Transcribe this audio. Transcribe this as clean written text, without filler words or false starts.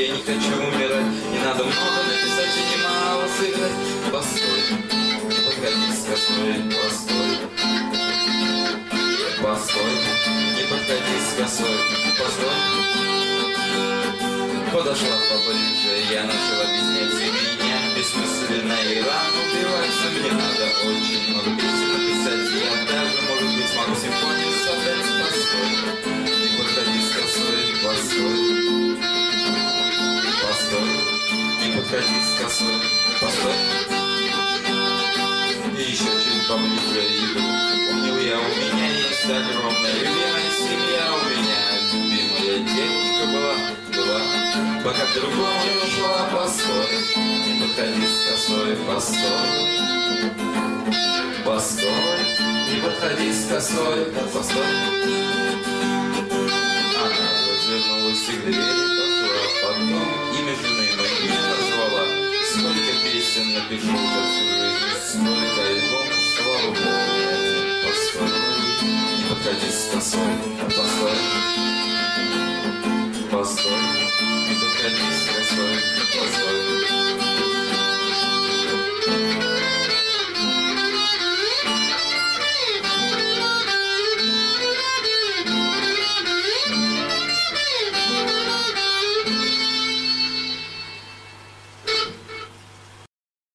я не хочу умирать. Не надо много написать и немало сыграть. Постой, не подходи с косой, постой. Постой, не подходи с косой, постой. Подошла поближе, я начал объяснять меня. Бессмысленно и рано убиваться. Мне надо очень много песен написать. Я даже, может быть, смогу симфонию создать. Постой, не подходи с косой, постой. Постой, не подходи с косой, постой. И еще чуть поближе иду. Помнил я, у меня есть огромная любимая семья. У меня любимая девушка была. Пока к другому не ушла. Постой, не подходи с косой, постой. Постой, не подходи с косой, постой. Она развернулась и к двери.